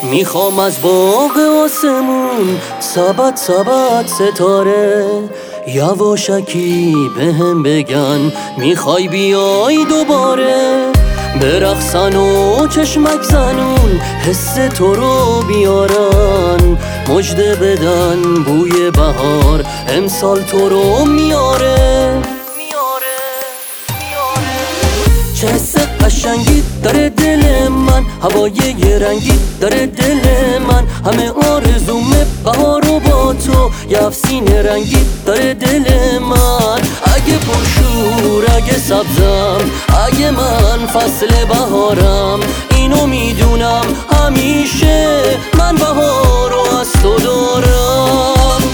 میخوام از باغ آسمون سبد سبد ستاره یواشکی بهم بگن میخوای بیای دوباره برقصن و چشمک زنون حس تو رو بیارن مژده بدن بوی بهار امسال تو رو میاره چه حس قشنگی داره دل من هوای یه رنگی داره دل من همه آرزومه بهار و با تو یه افسین رنگی داره دل من اگه پرشور اگه سبزم اگه من فصل بهارم اینو میدونم همیشه من بهار رو از تو دارم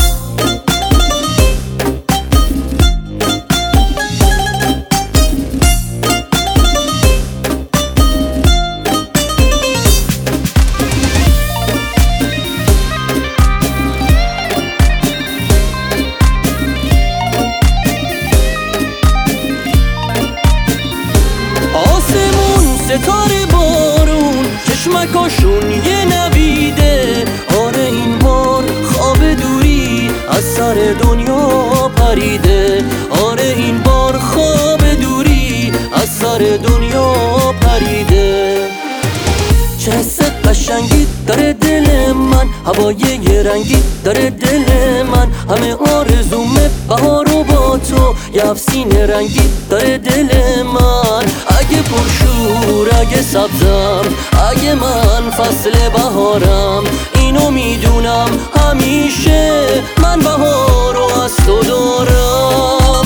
ستاره بارون چشمکاشون یه نویده آره این بار خواب دوری از سر دنیا پریده آره این بار خواب دوری از سر دنیا پریده چه حس قشنگی داره دل من هوای یه رنگی داره دل من همه آرزومه بهار و با تو یه افسین رنگی داره دل من اگه پرشور اگه سبزم اگه من فصل بهارم اینو میدونم همیشه من بهار رو از تو دارم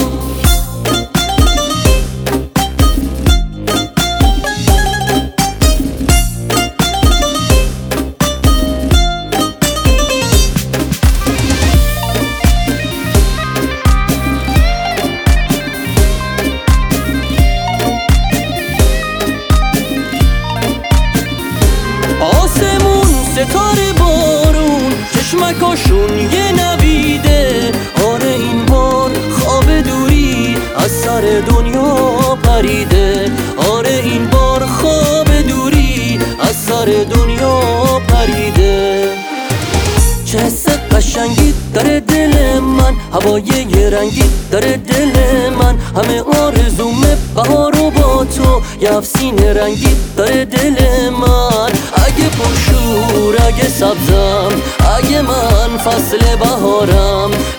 ستاره بارون چشمکاشون یه نویده آره این بار خواب دوری از سر دنیا پریده آره این بار خواب دوری از سر دنیا پریده چه حس قشنگی داره دل من هوای یه رنگی داره دل من همه آرزومه بهار و با تو یه افسین رنگی داره دل من اگه پرشور اگه سبزم اگه من فصل بهارم